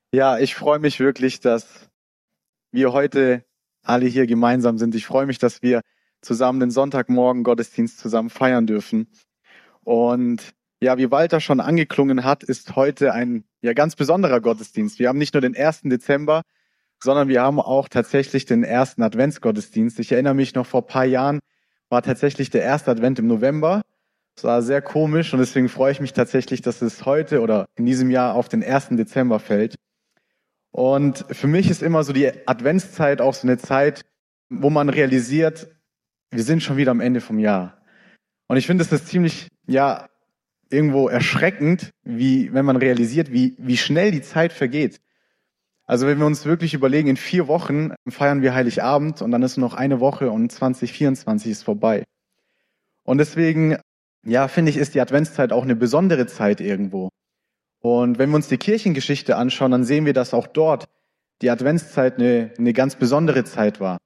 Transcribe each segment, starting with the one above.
Ja, ich freue mich wirklich, dass wir heute alle hier gemeinsam sind. Ich freue mich, dass wir zusammen den Sonntagmorgen Gottesdienst zusammen feiern dürfen. Und ja, wie Walter schon angeklungen hat, ist heute ein ganz besonderer Gottesdienst. Wir haben nicht nur den 1. Dezember, sondern wir haben auch tatsächlich den ersten Adventsgottesdienst. Ich erinnere mich noch, vor ein paar Jahren war tatsächlich der erste Advent im November. Das war sehr komisch und deswegen freue ich mich tatsächlich, dass es heute oder in diesem Jahr auf den 1. Dezember fällt. Und für mich ist immer so die Adventszeit auch so eine Zeit, wo man realisiert, wir sind schon wieder am Ende vom Jahr. Und ich finde, es ist ziemlich, irgendwo erschreckend, wenn man realisiert, wie schnell die Zeit vergeht. Also wenn wir uns wirklich überlegen, in 4 Wochen feiern wir Heiligabend und dann ist nur noch eine Woche und 2024 ist vorbei. Und deswegen, finde ich, ist die Adventszeit auch eine besondere Zeit irgendwo. Und wenn wir uns die Kirchengeschichte anschauen, dann sehen wir, dass auch dort die Adventszeit eine ganz besondere Zeit war.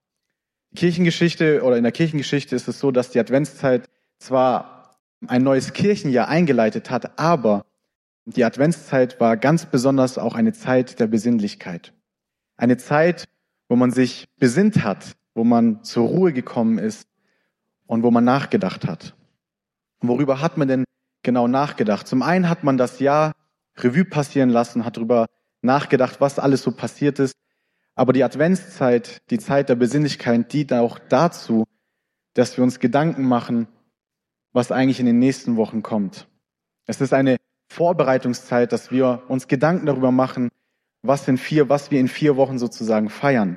In der Kirchengeschichte ist es so, dass die Adventszeit zwar ein neues Kirchenjahr eingeleitet hat, aber die Adventszeit war ganz besonders auch eine Zeit der Besinnlichkeit. Eine Zeit, wo man sich besinnt hat, wo man zur Ruhe gekommen ist und wo man nachgedacht hat. Und worüber hat man denn genau nachgedacht? Zum einen hat man das Jahr Revue passieren lassen, hat darüber nachgedacht, was alles so passiert ist. Aber die Adventszeit, die Zeit der Besinnlichkeit, dient auch dazu, dass wir uns Gedanken machen, was eigentlich in den nächsten Wochen kommt. Es ist eine Vorbereitungszeit, dass wir uns Gedanken darüber machen, was wir in 4 Wochen sozusagen feiern.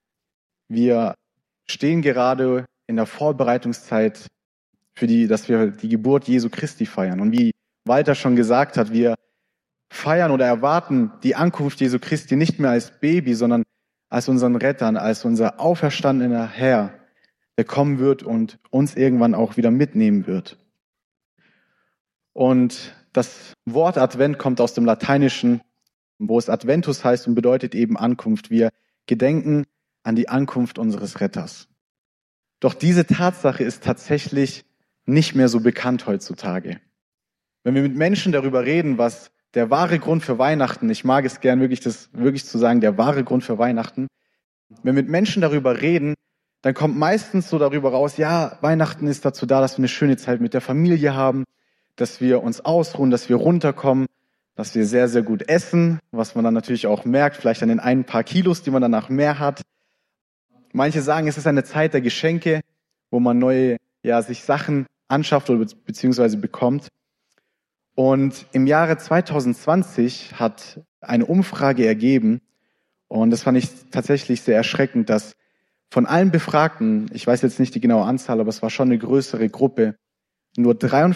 Wir stehen gerade in der Vorbereitungszeit dass wir die Geburt Jesu Christi feiern. Und wie Walter schon gesagt hat, wir feiern oder erwarten die Ankunft Jesu Christi nicht mehr als Baby, sondern als unseren Rettern, als unser auferstandener Herr, der kommen wird und uns irgendwann auch wieder mitnehmen wird. Und das Wort Advent kommt aus dem Lateinischen, wo es Adventus heißt und bedeutet eben Ankunft. Wir gedenken an die Ankunft unseres Retters. Doch diese Tatsache ist tatsächlich nicht mehr so bekannt heutzutage. Wenn wir mit Menschen darüber reden, was der wahre Grund für Weihnachten, ich mag es gern wirklich zu sagen, der wahre Grund für Weihnachten, wenn wir mit Menschen darüber reden, dann kommt meistens so darüber raus, ja, Weihnachten ist dazu da, dass wir eine schöne Zeit mit der Familie haben, dass wir uns ausruhen, dass wir runterkommen, dass wir sehr, sehr gut essen, was man dann natürlich auch merkt, vielleicht an den ein paar Kilos, die man danach mehr hat. Manche sagen, es ist eine Zeit der Geschenke, wo man sich Sachen anschafft oder beziehungsweise bekommt. Und im Jahre 2020 hat eine Umfrage ergeben, und das fand ich tatsächlich sehr erschreckend, dass von allen Befragten, ich weiß jetzt nicht die genaue Anzahl, aber es war schon eine größere Gruppe, nur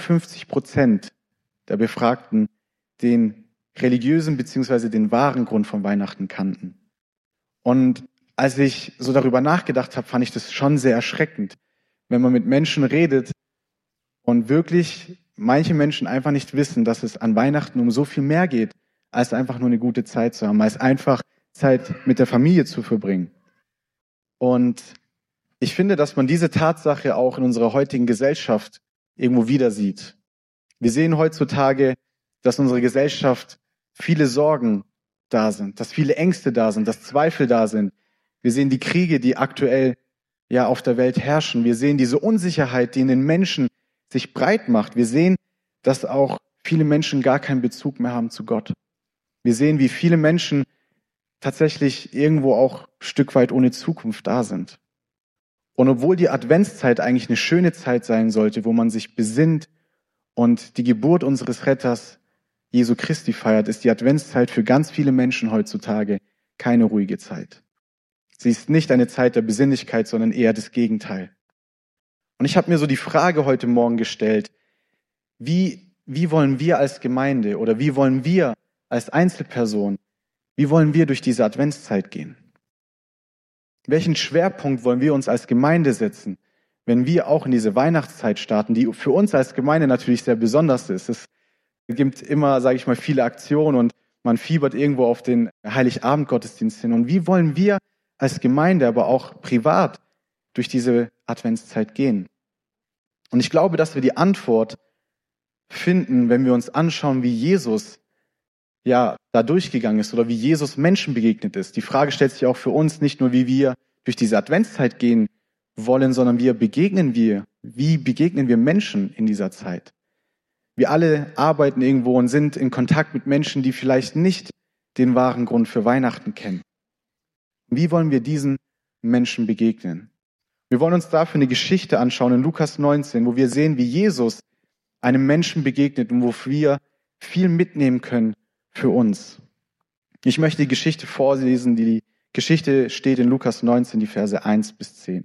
53% der Befragten den religiösen beziehungsweise den wahren Grund von Weihnachten kannten. Und als ich so darüber nachgedacht habe, fand ich das schon sehr erschreckend, wenn man mit Menschen redet und wirklich manche Menschen einfach nicht wissen, dass es an Weihnachten um so viel mehr geht, als einfach nur eine gute Zeit zu haben, als einfach Zeit mit der Familie zu verbringen. Und ich finde, dass man diese Tatsache auch in unserer heutigen Gesellschaft irgendwo wieder sieht. Wir sehen heutzutage, dass unsere Gesellschaft viele Sorgen da sind, dass viele Ängste da sind, dass Zweifel da sind. Wir sehen die Kriege, die aktuell auf der Welt herrschen. Wir sehen diese Unsicherheit, die in den Menschen sich breit macht. Wir sehen, dass auch viele Menschen gar keinen Bezug mehr haben zu Gott. Wir sehen, wie viele Menschen tatsächlich irgendwo auch ein Stück weit ohne Zukunft da sind. Und obwohl die Adventszeit eigentlich eine schöne Zeit sein sollte, wo man sich besinnt und die Geburt unseres Retters Jesu Christi feiert, ist die Adventszeit für ganz viele Menschen heutzutage keine ruhige Zeit. Sie ist nicht eine Zeit der Besinnlichkeit, sondern eher das Gegenteil. Und ich habe mir so die Frage heute Morgen gestellt, wie wollen wir als Gemeinde oder wie wollen wir als Einzelperson, wie wollen wir durch diese Adventszeit gehen? Welchen Schwerpunkt wollen wir uns als Gemeinde setzen, wenn wir auch in diese Weihnachtszeit starten, die für uns als Gemeinde natürlich sehr besonders ist? Es gibt immer, sage ich mal, viele Aktionen und man fiebert irgendwo auf den Heiligabend-Gottesdienst hin. Und wie wollen wir als Gemeinde, aber auch privat durch diese Adventszeit gehen? Und ich glaube, dass wir die Antwort finden, wenn wir uns anschauen, wie Jesus da durchgegangen ist oder wie Jesus Menschen begegnet ist. Die Frage stellt sich auch für uns nicht nur, wie wir durch diese Adventszeit gehen wollen, sondern wie begegnen wir Menschen in dieser Zeit? Wir alle arbeiten irgendwo und sind in Kontakt mit Menschen, die vielleicht nicht den wahren Grund für Weihnachten kennen. Wie wollen wir diesen Menschen begegnen? Wir wollen uns dafür eine Geschichte anschauen in Lukas 19, wo wir sehen, wie Jesus einem Menschen begegnet und wo wir viel mitnehmen können für uns. Ich möchte die Geschichte vorlesen. Die Geschichte steht in Lukas 19, die Verse 1 bis 10.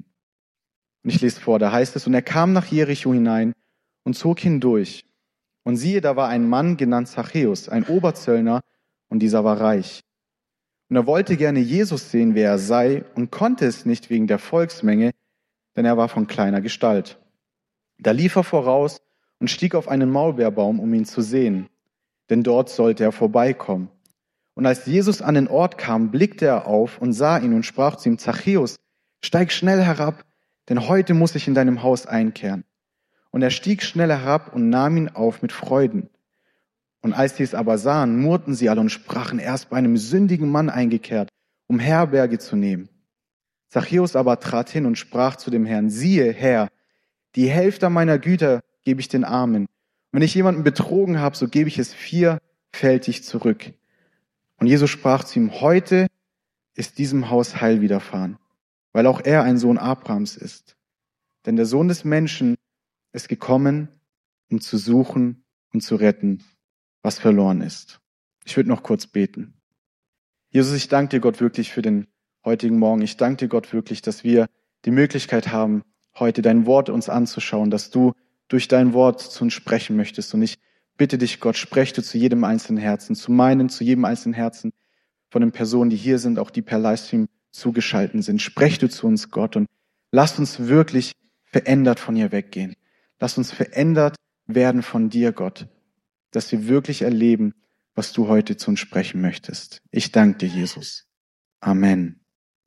Und ich lese vor, da heißt es, und er kam nach Jericho hinein und zog hindurch. Und siehe, da war ein Mann genannt Zachäus, ein Oberzöllner, und dieser war reich. Und er wollte gerne Jesus sehen, wer er sei, und konnte es nicht wegen der Volksmenge, denn er war von kleiner Gestalt. Da lief er voraus und stieg auf einen Maulbeerbaum, um ihn zu sehen, denn dort sollte er vorbeikommen. Und als Jesus an den Ort kam, blickte er auf und sah ihn und sprach zu ihm, Zachäus, steig schnell herab, denn heute muss ich in deinem Haus einkehren. Und er stieg schnell herab und nahm ihn auf mit Freuden. Und als sie es aber sahen, murrten sie alle und sprachen, er ist bei einem sündigen Mann eingekehrt, um Herberge zu nehmen. Zachäus aber trat hin und sprach zu dem Herrn, siehe, Herr, die Hälfte meiner Güter gebe ich den Armen. Und wenn ich jemanden betrogen habe, so gebe ich es vierfältig zurück. Und Jesus sprach zu ihm, heute ist diesem Haus Heil widerfahren, weil auch er ein Sohn Abrahams ist. Denn der Sohn des Menschen ist gekommen, um zu suchen und zu retten, was verloren ist. Ich würde noch kurz beten. Jesus, ich danke dir, Gott, wirklich für den heutigen Morgen. Ich danke dir, Gott, wirklich, dass wir die Möglichkeit haben, heute dein Wort uns anzuschauen, dass du durch dein Wort zu uns sprechen möchtest. Und ich bitte dich, Gott, sprech du zu jedem einzelnen Herzen, zu jedem einzelnen Herzen von den Personen, die hier sind, auch die per Livestream zugeschaltet sind. Sprech du zu uns, Gott, und lass uns wirklich verändert von hier weggehen. Lass uns verändert werden von dir, Gott, dass wir wirklich erleben, was du heute zu uns sprechen möchtest. Ich danke dir, Jesus. Amen.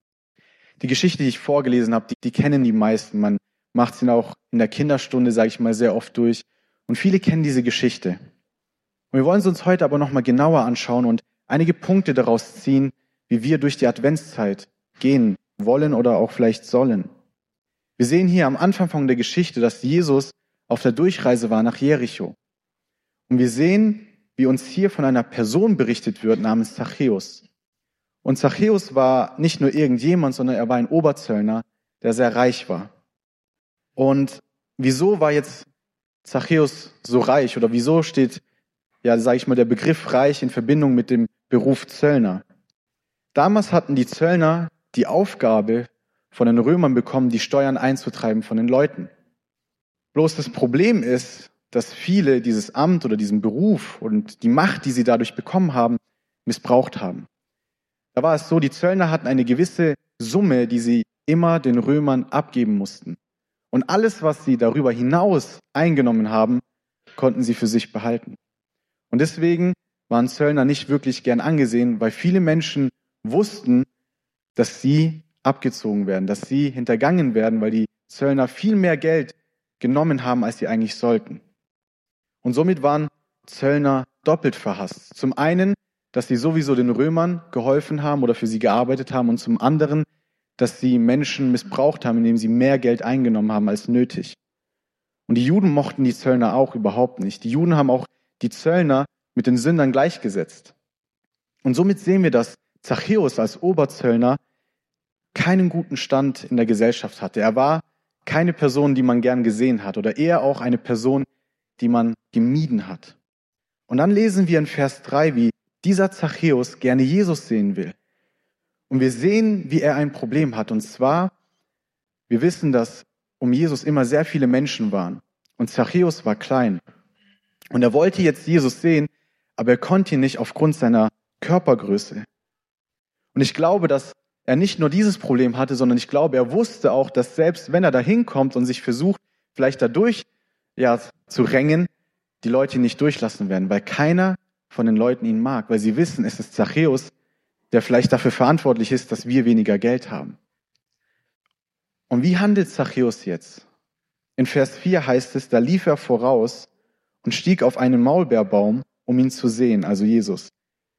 Die Geschichte, die ich vorgelesen habe, die kennen die meisten. Man macht sie auch in der Kinderstunde, sage ich mal, sehr oft durch. Und viele kennen diese Geschichte. Und wir wollen sie uns heute aber nochmal genauer anschauen und einige Punkte daraus ziehen, wie wir durch die Adventszeit gehen wollen oder auch vielleicht sollen. Wir sehen hier am Anfang von der Geschichte, dass Jesus auf der Durchreise war nach Jericho. Und wir sehen, wie uns hier von einer Person berichtet wird namens Zachäus. Und Zachäus war nicht nur irgendjemand, sondern er war ein Oberzöllner, der sehr reich war. Und wieso war jetzt Zachäus so reich oder wieso steht, sage ich mal, der Begriff reich in Verbindung mit dem Beruf Zöllner? Damals hatten die Zöllner die Aufgabe von den Römern bekommen, die Steuern einzutreiben von den Leuten. Bloß das Problem ist, dass viele dieses Amt oder diesen Beruf und die Macht, die sie dadurch bekommen haben, missbraucht haben. Da war es so, die Zöllner hatten eine gewisse Summe, die sie immer den Römern abgeben mussten. Und alles, was sie darüber hinaus eingenommen haben, konnten sie für sich behalten. Und deswegen waren Zöllner nicht wirklich gern angesehen, weil viele Menschen wussten, dass sie abgezogen werden, dass sie hintergangen werden, weil die Zöllner viel mehr Geld genommen haben, als sie eigentlich sollten. Und somit waren Zöllner doppelt verhasst. Zum einen, dass sie sowieso den Römern geholfen haben oder für sie gearbeitet haben und zum anderen, dass sie Menschen missbraucht haben, indem sie mehr Geld eingenommen haben als nötig. Und die Juden mochten die Zöllner auch überhaupt nicht. Die Juden haben auch die Zöllner mit den Sündern gleichgesetzt. Und somit sehen wir, dass Zachäus als Oberzöllner keinen guten Stand in der Gesellschaft hatte. Er war keine Person, die man gern gesehen hat oder eher auch eine Person, die man gemieden hat. Und dann lesen wir in Vers 3, wie dieser Zachäus gerne Jesus sehen will. Und wir sehen, wie er ein Problem hat. Und zwar, wir wissen, dass um Jesus immer sehr viele Menschen waren. Und Zachäus war klein. Und er wollte jetzt Jesus sehen, aber er konnte ihn nicht aufgrund seiner Körpergröße. Und ich glaube, dass er nicht nur dieses Problem hatte, sondern ich glaube, er wusste auch, dass selbst wenn er da hinkommt und sich versucht, vielleicht dadurch zu rängen, die Leute ihn nicht durchlassen werden, weil keiner von den Leuten ihn mag, weil sie wissen, es ist Zachäus, der vielleicht dafür verantwortlich ist, dass wir weniger Geld haben. Und wie handelt Zachäus jetzt? In Vers 4 heißt es, da lief er voraus und stieg auf einen Maulbeerbaum, um ihn zu sehen, also Jesus.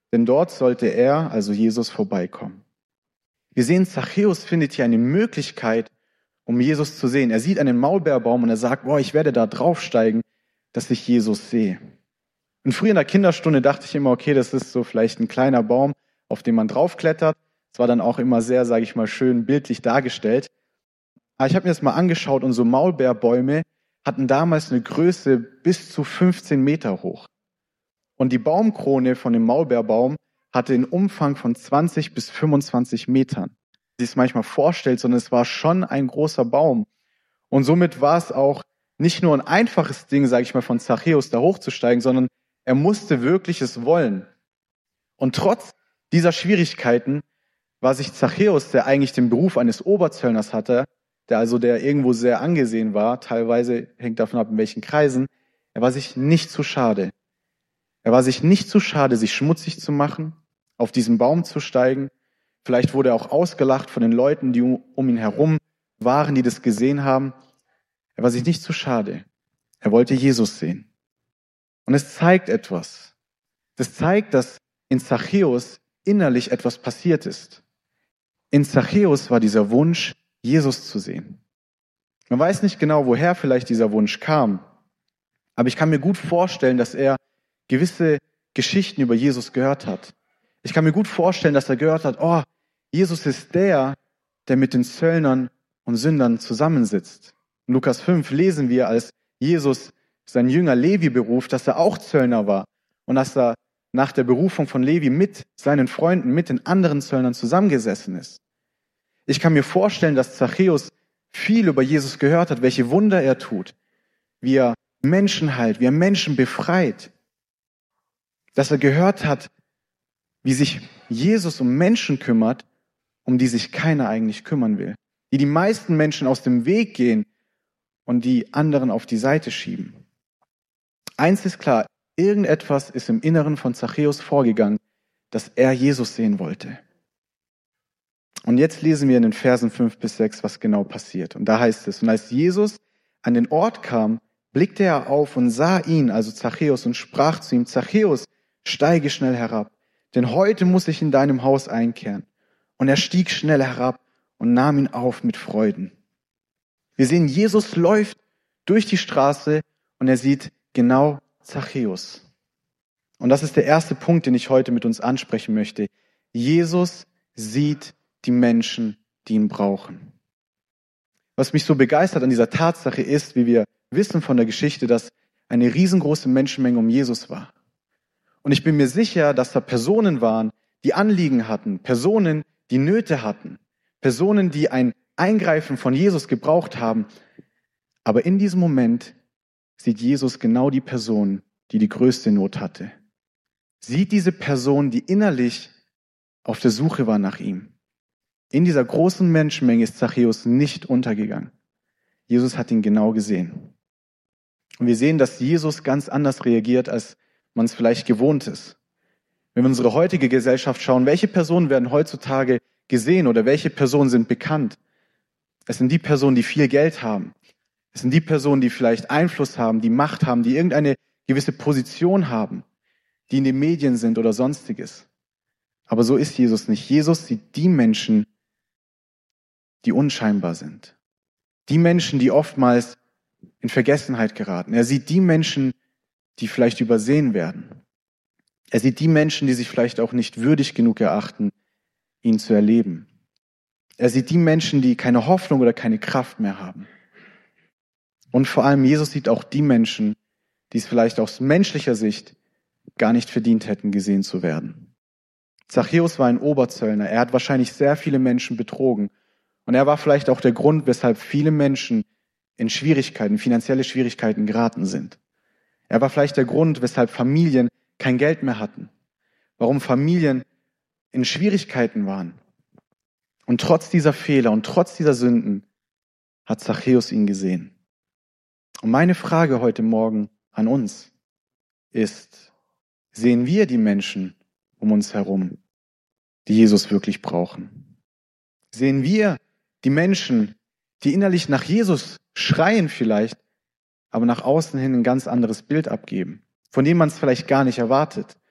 denn dort sollte er, also Jesus, vorbeikommen. Wir sehen, Zachäus findet hier eine Möglichkeit, um Jesus zu sehen. Er sieht einen Maulbeerbaum und er sagt, ich werde da draufsteigen, dass ich Jesus sehe. Und früher in der Kinderstunde dachte ich immer, okay, das ist so vielleicht ein kleiner Baum, auf den man draufklettert. Das war dann auch immer sehr, sage ich mal, schön bildlich dargestellt. Aber ich habe mir das mal angeschaut und so Maulbeerbäume hatten damals eine Größe bis zu 15 Meter hoch. Und die Baumkrone von dem Maulbeerbaum hatte einen Umfang von 20 bis 25 Metern. Wie sich es manchmal vorstellt, sondern es war schon ein großer Baum. Und somit war es auch nicht nur ein einfaches Ding, sage ich mal, von Zachäus da hochzusteigen, sondern er musste wirklich es wollen. Und trotz dieser Schwierigkeiten war sich Zachäus, der eigentlich den Beruf eines Oberzöllners hatte, der irgendwo sehr angesehen war, teilweise hängt davon ab, in welchen Kreisen, er war sich nicht zu schade. Er war sich nicht zu schade, sich schmutzig zu machen, auf diesen Baum zu steigen. Vielleicht wurde er auch ausgelacht von den Leuten, die um ihn herum waren, die das gesehen haben. Er war sich nicht zu schade. Er wollte Jesus sehen. Und es zeigt etwas. Das zeigt, dass in Zachäus innerlich etwas passiert ist. In Zachäus war dieser Wunsch, Jesus zu sehen. Man weiß nicht genau, woher vielleicht dieser Wunsch kam. Aber ich kann mir gut vorstellen, dass er gewisse Geschichten über Jesus gehört hat. Ich kann mir gut vorstellen, dass er gehört hat, Jesus ist der mit den Zöllnern und Sündern zusammensitzt. In Lukas 5 lesen wir, als Jesus seinen Jünger Levi beruft, dass er auch Zöllner war und dass er nach der Berufung von Levi mit seinen Freunden, mit den anderen Zöllnern zusammengesessen ist. Ich kann mir vorstellen, dass Zachäus viel über Jesus gehört hat, welche Wunder er tut, wie er Menschen heilt, wie er Menschen befreit. Dass er gehört hat, wie sich Jesus um Menschen kümmert, um die sich keiner eigentlich kümmern will. Die meisten Menschen aus dem Weg gehen und die anderen auf die Seite schieben. Eins ist klar, irgendetwas ist im Inneren von Zachäus vorgegangen, dass er Jesus sehen wollte. Und jetzt lesen wir in den Versen 5 bis 6, was genau passiert. Und da heißt es, und als Jesus an den Ort kam, blickte er auf und sah ihn, also Zachäus, und sprach zu ihm, Zachäus, steige schnell herab, denn heute muss ich in deinem Haus einkehren. Und er stieg schnell herab und nahm ihn auf mit Freuden. Wir sehen, Jesus läuft durch die Straße und er sieht genau Zachäus. Und das ist der erste Punkt, den ich heute mit uns ansprechen möchte. Jesus sieht die Menschen, die ihn brauchen. Was mich so begeistert an dieser Tatsache ist, wie wir wissen von der Geschichte, dass eine riesengroße Menschenmenge um Jesus war. Und ich bin mir sicher, dass da Personen waren, die Anliegen hatten, Personen, die Nöte hatten, Personen, die ein Eingreifen von Jesus gebraucht haben. Aber in diesem Moment sieht Jesus genau die Person, die die größte Not hatte. Sieht diese Person, die innerlich auf der Suche war nach ihm. In dieser großen Menschenmenge ist Zachäus nicht untergegangen. Jesus hat ihn genau gesehen. Und wir sehen, dass Jesus ganz anders reagiert, als man es vielleicht gewohnt ist. Wenn wir in unsere heutige Gesellschaft schauen, welche Personen werden heutzutage gesehen oder welche Personen sind bekannt? Es sind die Personen, die viel Geld haben. Es sind die Personen, die vielleicht Einfluss haben, die Macht haben, die irgendeine gewisse Position haben, die in den Medien sind oder sonstiges. Aber so ist Jesus nicht. Jesus sieht die Menschen, die unscheinbar sind. Die Menschen, die oftmals in Vergessenheit geraten. Er sieht die Menschen, die vielleicht übersehen werden. Er sieht die Menschen, die sich vielleicht auch nicht würdig genug erachten, ihn zu erleben. Er sieht die Menschen, die keine Hoffnung oder keine Kraft mehr haben. Und vor allem Jesus sieht auch die Menschen, die es vielleicht aus menschlicher Sicht gar nicht verdient hätten, gesehen zu werden. Zachäus war ein Oberzöllner. Er hat wahrscheinlich sehr viele Menschen betrogen. Und er war vielleicht auch der Grund, weshalb viele Menschen in Schwierigkeiten, finanzielle Schwierigkeiten geraten sind. Er war vielleicht der Grund, weshalb Familien kein Geld mehr hatten. Warum Familien in Schwierigkeiten waren. Und trotz dieser Fehler und trotz dieser Sünden hat Zachäus ihn gesehen. Und meine Frage heute Morgen an uns ist, sehen wir die Menschen um uns herum, die Jesus wirklich brauchen? Sehen wir die Menschen, die innerlich nach Jesus schreien vielleicht, aber nach außen hin ein ganz anderes Bild abgeben, von dem man es vielleicht gar nicht erwartet?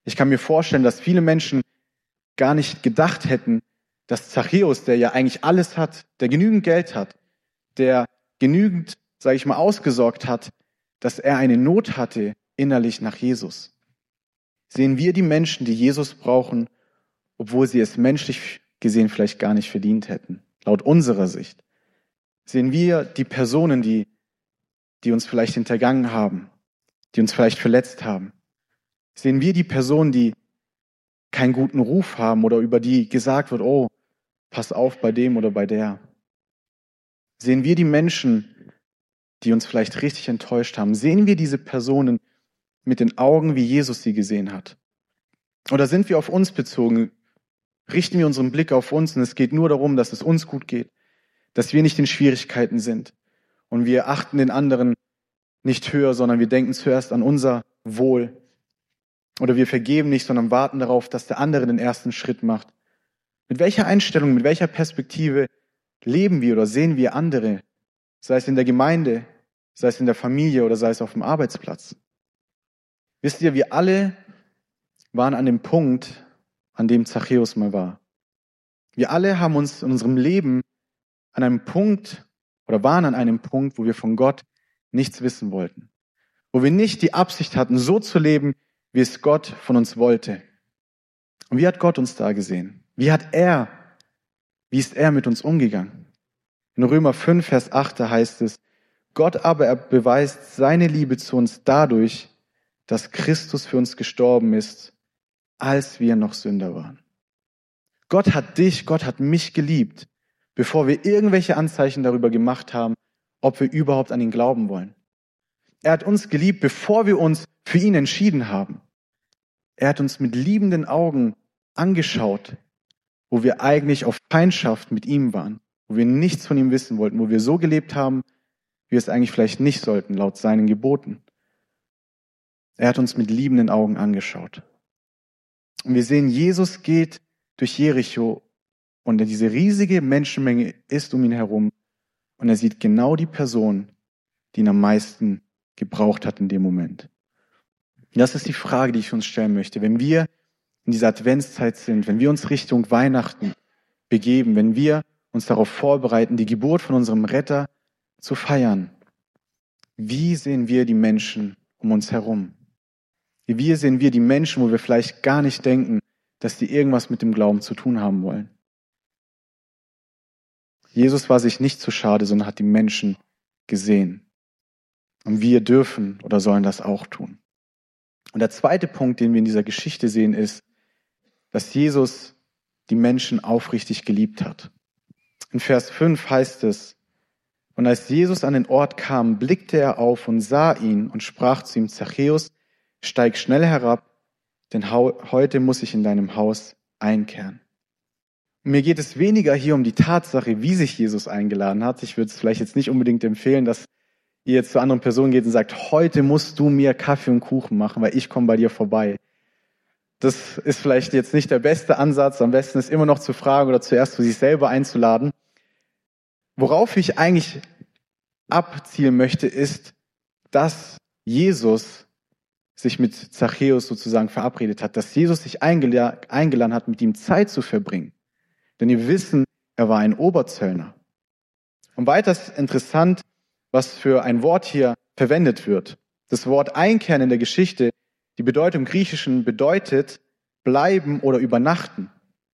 Ich kann mir vorstellen, dass viele Menschen gar nicht gedacht hätten, dass Zachäus, der ja eigentlich alles hat, der genügend Geld hat, der genügend, sage ich mal, ausgesorgt hat, dass er eine Not hatte innerlich nach Jesus. Sehen wir die Menschen, die Jesus brauchen, obwohl sie es menschlich gesehen vielleicht gar nicht verdient hätten, laut unserer Sicht. Sehen wir die Personen, die uns vielleicht hintergangen haben, die uns vielleicht verletzt haben. Sehen wir die Personen, die keinen guten Ruf haben oder über die gesagt wird, oh, pass auf bei dem oder bei der. Sehen wir die Menschen, die uns vielleicht richtig enttäuscht haben. Sehen wir diese Personen mit den Augen, wie Jesus sie gesehen hat. Oder sind wir auf uns bezogen? Richten wir unseren Blick auf uns und es geht nur darum, dass es uns gut geht, dass wir nicht in Schwierigkeiten sind und wir achten den anderen nicht höher, sondern wir denken zuerst an unser Wohl. Oder wir vergeben nicht, sondern warten darauf, dass der andere den ersten Schritt macht. Mit welcher Einstellung, mit welcher Perspektive leben wir oder sehen wir andere? Sei es in der Gemeinde, sei es in der Familie oder sei es auf dem Arbeitsplatz. Wisst ihr, wir alle waren an dem Punkt, an dem Zachäus mal war. Wir alle haben uns in unserem Leben an einem Punkt oder waren an einem Punkt, wo wir von Gott nichts wissen wollten. Wo wir nicht die Absicht hatten, so zu leben, wie es Gott von uns wollte. Und wie hat Gott uns da gesehen? Wie ist er mit uns umgegangen? In Römer 5, Vers 8, da heißt es, Gott aber er beweist seine Liebe zu uns dadurch, dass Christus für uns gestorben ist, als wir noch Sünder waren. Gott hat mich geliebt, bevor wir irgendwelche Anzeichen darüber gemacht haben, ob wir überhaupt an ihn glauben wollen. Er hat uns geliebt, bevor wir uns für ihn entschieden haben. Er hat uns mit liebenden Augen angeschaut, wo wir eigentlich auf Feindschaft mit ihm waren, wo wir nichts von ihm wissen wollten, wo wir so gelebt haben, wie wir es eigentlich vielleicht nicht sollten, laut seinen Geboten. Er hat uns mit liebenden Augen angeschaut. Und wir sehen, Jesus geht durch Jericho und diese riesige Menschenmenge ist um ihn herum und er sieht genau die Person, die ihn am meisten gebraucht hat in dem Moment. Und das ist die Frage, die ich uns stellen möchte. Wenn wir in dieser Adventszeit sind, wenn wir uns Richtung Weihnachten begeben, wenn wir uns darauf vorbereiten, die Geburt von unserem Retter zu feiern, wie sehen wir die Menschen um uns herum? Wie sehen wir die Menschen, wo wir vielleicht gar nicht denken, dass die irgendwas mit dem Glauben zu tun haben wollen? Jesus war sich nicht zu schade, sondern hat die Menschen gesehen. Und wir dürfen oder sollen das auch tun. Und der zweite Punkt, den wir in dieser Geschichte sehen, ist, dass Jesus die Menschen aufrichtig geliebt hat. In Vers 5 heißt es, und als Jesus an den Ort kam, blickte er auf und sah ihn und sprach zu ihm, Zachäus, steig schnell herab, denn heute muss ich in deinem Haus einkehren. Und mir geht es weniger hier um die Tatsache, wie sich Jesus eingeladen hat. Ich würde es vielleicht jetzt nicht unbedingt empfehlen, dass ihr jetzt zu anderen Personen geht und sagt, heute musst du mir Kaffee und Kuchen machen, weil ich komme bei dir vorbei. Das ist vielleicht jetzt nicht der beste Ansatz. Am besten ist immer noch zu fragen oder zuerst zu sich selber einzuladen. Worauf ich eigentlich abzielen möchte, ist, dass Jesus sich mit Zachäus sozusagen verabredet hat, dass Jesus sich eingeladen hat, mit ihm Zeit zu verbringen. Denn wir wissen, er war ein Oberzöllner. Und weiters interessant, was für ein Wort hier verwendet wird. Das Wort einkehren in der Geschichte, die Bedeutung im Griechischen bedeutet bleiben oder übernachten.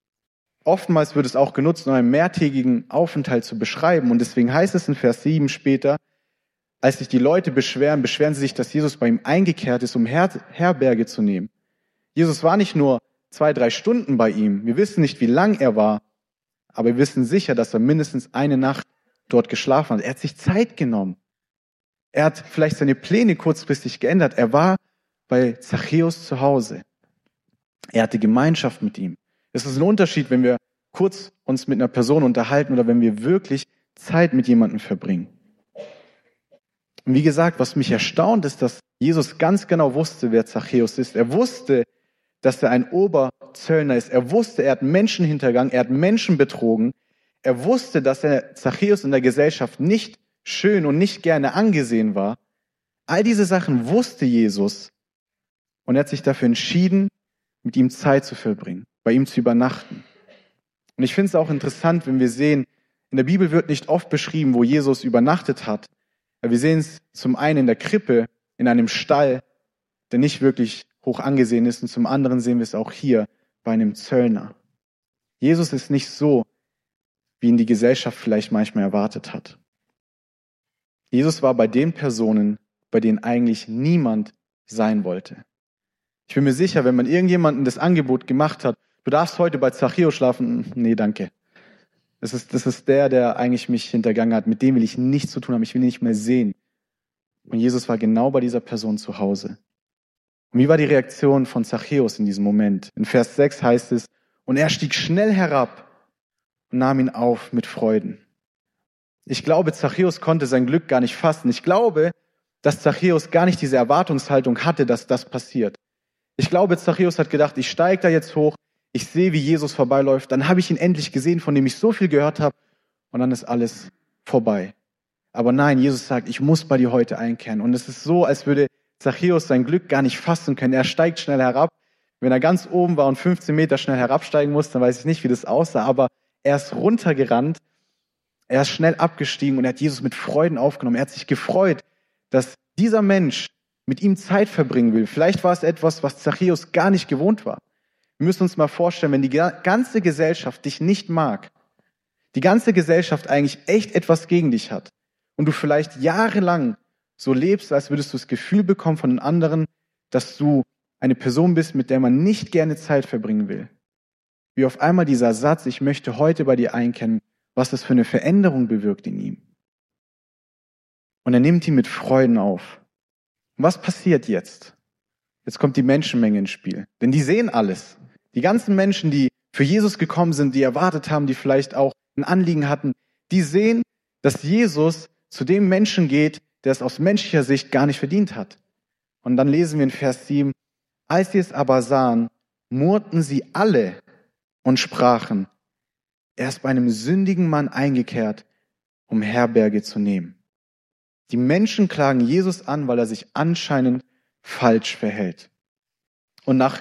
Oftmals wird es auch genutzt, um einen mehrtägigen Aufenthalt zu beschreiben. Und deswegen heißt es in Vers 7 später, als sich die Leute beschweren sie sich, dass Jesus bei ihm eingekehrt ist, um Herberge zu nehmen. Jesus war nicht nur 2-3 Stunden bei ihm. Wir wissen nicht, wie lang er war, aber wir wissen sicher, dass er mindestens eine Nacht dort geschlafen hat. Er hat sich Zeit genommen. Er hat vielleicht seine Pläne kurzfristig geändert. Er war bei Zachäus zu Hause. Er hatte Gemeinschaft mit ihm. Es ist ein Unterschied, wenn wir kurz uns mit einer Person unterhalten oder wenn wir wirklich Zeit mit jemandem verbringen. Und wie gesagt, was mich erstaunt, ist, dass Jesus ganz genau wusste, wer Zachäus ist. Er wusste, dass er ein Oberzöllner ist. Er wusste, er hat Menschen hintergangen, er hat Menschen betrogen. Er wusste, dass er Zachäus in der Gesellschaft nicht schön und nicht gerne angesehen war. All diese Sachen wusste Jesus. Und er hat sich dafür entschieden, mit ihm Zeit zu verbringen, bei ihm zu übernachten. Und ich finde es auch interessant, wenn wir sehen, in der Bibel wird nicht oft beschrieben, wo Jesus übernachtet hat. Wir sehen es zum einen in der Krippe, in einem Stall, der nicht wirklich hoch angesehen ist, und zum anderen sehen wir es auch hier bei einem Zöllner. Jesus ist nicht so, wie ihn die Gesellschaft vielleicht manchmal erwartet hat. Jesus war bei den Personen, bei denen eigentlich niemand sein wollte. Ich bin mir sicher, wenn man irgendjemandem das Angebot gemacht hat, du darfst heute bei Zachäus schlafen, nee, danke. Das ist der eigentlich mich hintergangen hat, mit dem will ich nichts zu tun haben, ich will ihn nicht mehr sehen. Und Jesus war genau bei dieser Person zu Hause. Und wie war die Reaktion von Zachäus in diesem Moment? In Vers 6 heißt es, und er stieg schnell herab und nahm ihn auf mit Freuden. Ich glaube, Zachäus konnte sein Glück gar nicht fassen. Ich glaube, dass Zachäus gar nicht diese Erwartungshaltung hatte, dass das passiert. Ich glaube, Zachäus hat gedacht, ich steige da jetzt hoch, ich sehe, wie Jesus vorbeiläuft, dann habe ich ihn endlich gesehen, von dem ich so viel gehört habe, und dann ist alles vorbei. Aber nein, Jesus sagt, ich muss bei dir heute einkehren. Und es ist so, als würde Zachäus sein Glück gar nicht fassen können. Er steigt schnell herab. Wenn er ganz oben war und 15 Meter schnell herabsteigen muss, dann weiß ich nicht, wie das aussah, aber er ist runtergerannt, er ist schnell abgestiegen und er hat Jesus mit Freuden aufgenommen. Er hat sich gefreut, dass dieser Mensch mit ihm Zeit verbringen will. Vielleicht war es etwas, was Zachäus gar nicht gewohnt war. Wir müssen uns mal vorstellen, wenn die ganze Gesellschaft dich nicht mag, die ganze Gesellschaft eigentlich echt etwas gegen dich hat und du vielleicht jahrelang so lebst, als würdest du das Gefühl bekommen von den anderen, dass du eine Person bist, mit der man nicht gerne Zeit verbringen will. Wie auf einmal dieser Satz, ich möchte heute bei dir einkehren, was das für eine Veränderung bewirkt in ihm. Und er nimmt ihn mit Freuden auf. Und was passiert jetzt? Jetzt kommt die Menschenmenge ins Spiel. Denn die sehen alles. Die ganzen Menschen, die für Jesus gekommen sind, die erwartet haben, die vielleicht auch ein Anliegen hatten, die sehen, dass Jesus zu dem Menschen geht, der es aus menschlicher Sicht gar nicht verdient hat. Und dann lesen wir in Vers 7, als sie es aber sahen, murrten sie alle und sprachen, er ist bei einem sündigen Mann eingekehrt, um Herberge zu nehmen. Die Menschen klagen Jesus an, weil er sich anscheinend falsch verhält. Und nach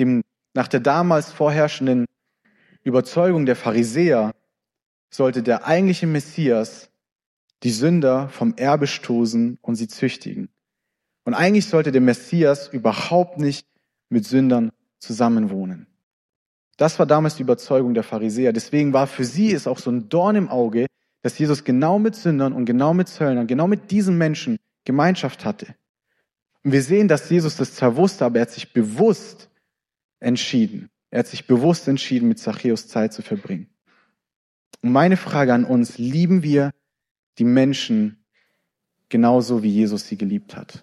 der damals vorherrschenden Überzeugung der Pharisäer sollte der eigentliche Messias die Sünder vom Erbe stoßen und sie züchtigen. Und eigentlich sollte der Messias überhaupt nicht mit Sündern zusammenwohnen. Das war damals die Überzeugung der Pharisäer. Deswegen war für sie es auch so ein Dorn im Auge, dass Jesus genau mit Sündern und genau mit Zöllnern, genau mit diesen Menschen Gemeinschaft hatte. Und wir sehen, dass Jesus das zwar wusste, aber er hat sich bewusst entschieden. Er hat sich bewusst entschieden, mit Zachäus Zeit zu verbringen. Und meine Frage an uns, lieben wir die Menschen genauso, wie Jesus sie geliebt hat?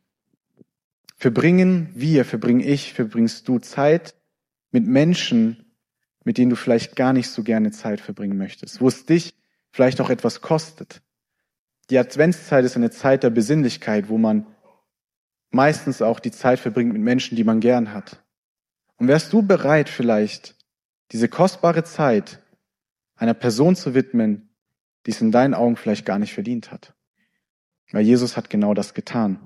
Verbringst du Zeit mit Menschen, mit denen du vielleicht gar nicht so gerne Zeit verbringen möchtest, wo es dich vielleicht auch etwas kostet? Die Adventszeit ist eine Zeit der Besinnlichkeit, wo man meistens auch die Zeit verbringt mit Menschen, die man gern hat. Und wärst du bereit, vielleicht diese kostbare Zeit einer Person zu widmen, die es in deinen Augen vielleicht gar nicht verdient hat? Weil Jesus hat genau das getan.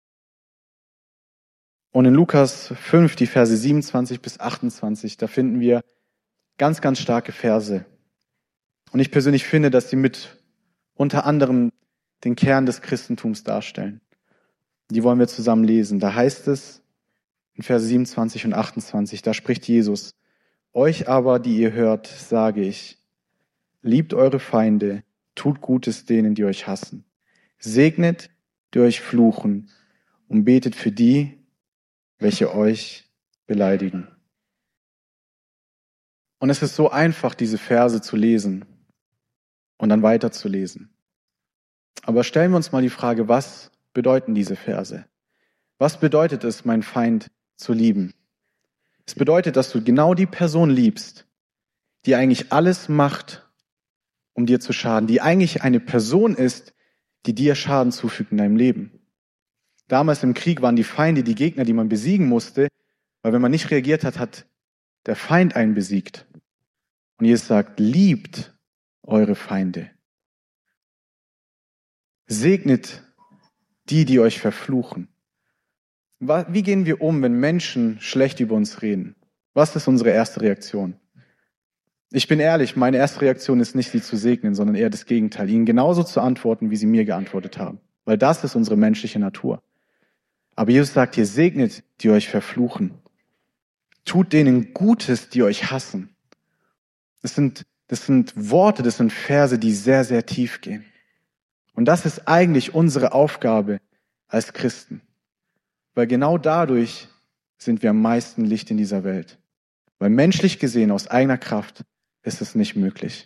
Und in Lukas 5, die Verse 27 bis 28, da finden wir ganz, ganz starke Verse. Und ich persönlich finde, dass sie mit unter anderem den Kern des Christentums darstellen. Die wollen wir zusammen lesen. Da heißt es in Verse 27 und 28, da spricht Jesus, euch aber, die ihr hört, sage ich, liebt eure Feinde, tut Gutes denen, die euch hassen, segnet, die euch fluchen und betet für die, welche euch beleidigen. Und es ist so einfach, diese Verse zu lesen und dann weiterzulesen. Aber stellen wir uns mal die Frage, was bedeuten diese Verse? Was bedeutet es, meinen Feind zu lieben? Es bedeutet, dass du genau die Person liebst, die eigentlich alles macht, um dir zu schaden, die eigentlich eine Person ist, die dir Schaden zufügt in deinem Leben. Damals im Krieg waren die Feinde die Gegner, die man besiegen musste, weil wenn man nicht reagiert hat, hat der Feind einen besiegt. Und Jesus sagt, liebt eure Feinde. Segnet die, die euch verfluchen. Wie gehen wir um, wenn Menschen schlecht über uns reden? Was ist unsere erste Reaktion? Ich bin ehrlich, meine erste Reaktion ist nicht, sie zu segnen, sondern eher das Gegenteil, ihnen genauso zu antworten, wie sie mir geantwortet haben. Weil das ist unsere menschliche Natur. Aber Jesus sagt hier, segnet, die euch verfluchen. Tut denen Gutes, die euch hassen. Das sind Worte, das sind Verse, die sehr, sehr tief gehen. Und das ist eigentlich unsere Aufgabe als Christen. Weil genau dadurch sind wir am meisten Licht in dieser Welt. Weil menschlich gesehen, aus eigener Kraft, ist es nicht möglich.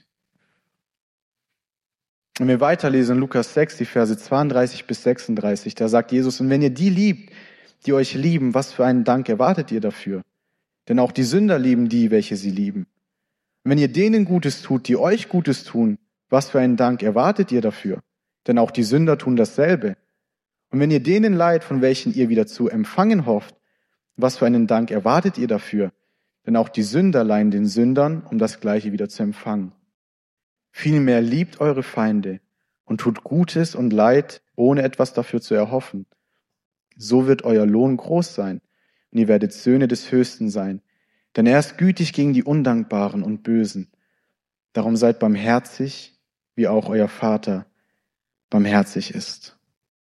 Wenn wir weiterlesen in Lukas 6, die Verse 32 bis 36, da sagt Jesus, und wenn ihr die liebt, die euch lieben, was für einen Dank erwartet ihr dafür? Denn auch die Sünder lieben die, welche sie lieben. Und wenn ihr denen Gutes tut, die euch Gutes tun, was für einen Dank erwartet ihr dafür? Denn auch die Sünder tun dasselbe. Und wenn ihr denen leiht, von welchen ihr wieder zu empfangen hofft, was für einen Dank erwartet ihr dafür? Denn auch die Sünder leihen den Sündern, um das Gleiche wieder zu empfangen. Vielmehr liebt eure Feinde und tut Gutes und Leid, ohne etwas dafür zu erhoffen. So wird euer Lohn groß sein, und ihr werdet Söhne des Höchsten sein. Denn er ist gütig gegen die Undankbaren und Bösen. Darum seid barmherzig, wie auch euer Vater barmherzig ist.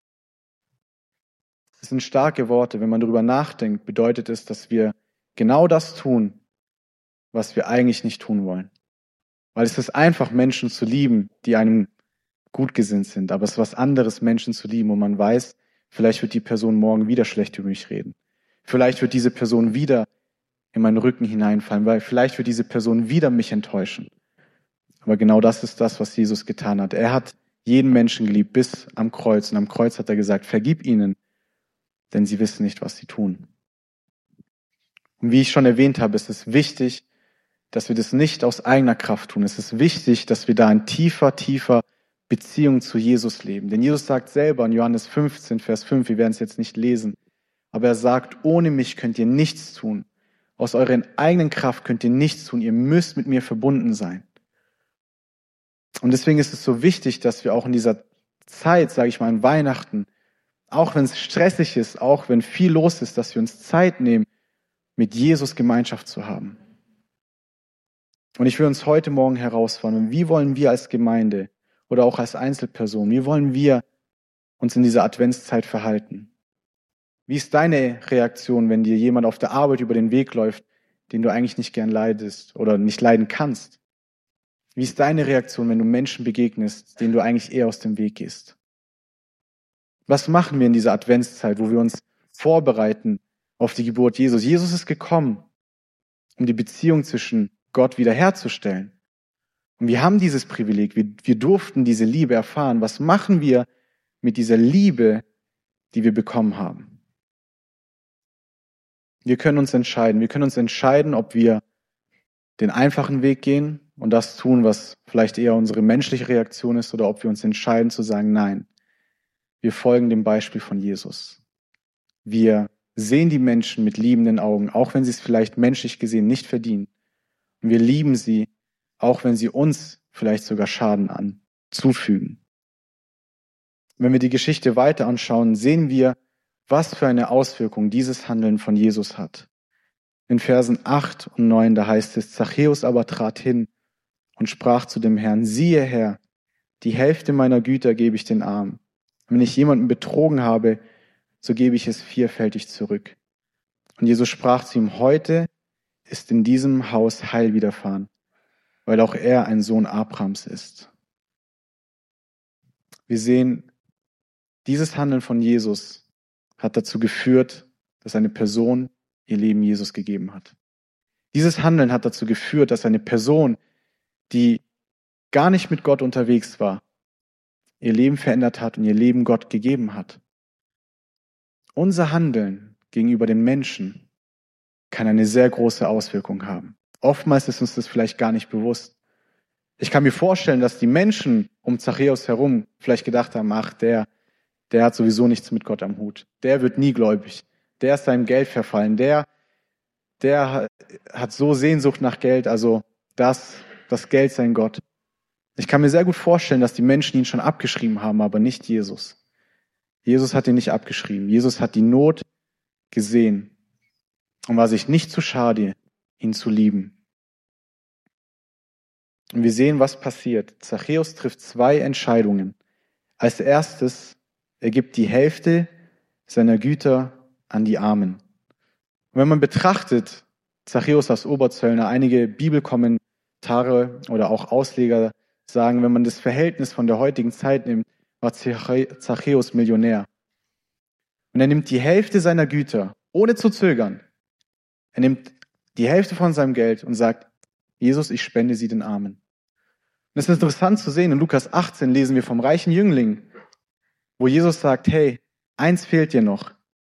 Das sind starke Worte. Wenn man darüber nachdenkt, bedeutet es, dass wir genau das tun, was wir eigentlich nicht tun wollen. Weil es ist einfach, Menschen zu lieben, die einem gut gesinnt sind. Aber es ist was anderes, Menschen zu lieben, wo man weiß, vielleicht wird die Person morgen wieder schlecht über mich reden. Vielleicht wird diese Person wieder in meinen Rücken hineinfallen, weil vielleicht wird diese Person wieder mich enttäuschen. Aber genau das ist das, was Jesus getan hat. Er hat jeden Menschen geliebt bis am Kreuz. Und am Kreuz hat er gesagt, vergib ihnen, denn sie wissen nicht, was sie tun. Und wie ich schon erwähnt habe, ist es wichtig, dass wir das nicht aus eigener Kraft tun. Es ist wichtig, dass wir da in tiefer Beziehung zu Jesus leben. Denn Jesus sagt selber in Johannes 15, Vers 5, wir werden es jetzt nicht lesen, aber er sagt, ohne mich könnt ihr nichts tun. Aus eurer eigenen Kraft könnt ihr nichts tun. Ihr müsst mit mir verbunden sein. Und deswegen ist es so wichtig, dass wir auch in dieser Zeit, sage ich mal, in Weihnachten, auch wenn es stressig ist, auch wenn viel los ist, dass wir uns Zeit nehmen, mit Jesus Gemeinschaft zu haben. Und ich will uns heute Morgen herausfordern, wie wollen wir als Gemeinde oder auch als Einzelperson, wie wollen wir uns in dieser Adventszeit verhalten? Wie ist deine Reaktion, wenn dir jemand auf der Arbeit über den Weg läuft, den du eigentlich nicht gern leidest oder nicht leiden kannst? Wie ist deine Reaktion, wenn du Menschen begegnest, denen du eigentlich eher aus dem Weg gehst? Was machen wir in dieser Adventszeit, wo wir uns vorbereiten auf die Geburt Jesus? Jesus ist gekommen, um die Beziehung zwischen Gott wiederherzustellen. Und wir haben dieses Privileg, wir durften diese Liebe erfahren. Was machen wir mit dieser Liebe, die wir bekommen haben? Wir können uns entscheiden, ob wir den einfachen Weg gehen und das tun, was vielleicht eher unsere menschliche Reaktion ist, oder ob wir uns entscheiden zu sagen, nein, wir folgen dem Beispiel von Jesus. Wir sehen die Menschen mit liebenden Augen, auch wenn sie es vielleicht menschlich gesehen nicht verdienen. Und wir lieben sie, auch wenn sie uns vielleicht sogar Schaden zufügen. Wenn wir die Geschichte weiter anschauen, sehen wir, was für eine Auswirkung dieses Handeln von Jesus hat. In Versen 8 und 9, da heißt es, Zachäus aber trat hin und sprach zu dem Herrn, siehe Herr, die Hälfte meiner Güter gebe ich den Armen. Wenn ich jemanden betrogen habe, so gebe ich es vierfältig zurück. Und Jesus sprach zu ihm, heute ist in diesem Haus Heil widerfahren, weil auch er ein Sohn Abrahams ist. Wir sehen, dieses Handeln von Jesus hat dazu geführt, dass eine Person ihr Leben Jesus gegeben hat. Dieses Handeln hat dazu geführt, dass eine Person, die gar nicht mit Gott unterwegs war, ihr Leben verändert hat und ihr Leben Gott gegeben hat. Unser Handeln gegenüber den Menschen kann eine sehr große Auswirkung haben. Oftmals ist uns das vielleicht gar nicht bewusst. Ich kann mir vorstellen, dass die Menschen um Zachäus herum vielleicht gedacht haben, ach, der hat sowieso nichts mit Gott am Hut. Der wird nie gläubig. Der ist seinem Geld verfallen. Der hat so Sehnsucht nach Geld, also das Geld sein Gott. Ich kann mir sehr gut vorstellen, dass die Menschen ihn schon abgeschrieben haben, aber nicht Jesus. Jesus hat ihn nicht abgeschrieben. Jesus hat die Not gesehen und war sich nicht zu schade, ihn zu lieben. Und wir sehen, was passiert. Zachäus trifft 2 Entscheidungen. Als erstes, er gibt die Hälfte seiner Güter an die Armen. Und wenn man betrachtet, Zachäus als Oberzöllner, einige Bibelkommentare oder auch Ausleger sagen, wenn man das Verhältnis von der heutigen Zeit nimmt, war Zachäus Millionär. Und er nimmt die Hälfte seiner Güter, ohne zu zögern. Er nimmt die Hälfte von seinem Geld und sagt, Jesus, ich spende sie den Armen. Und es ist interessant zu sehen, in Lukas 18 lesen wir vom reichen Jüngling, wo Jesus sagt, hey, eins fehlt dir noch.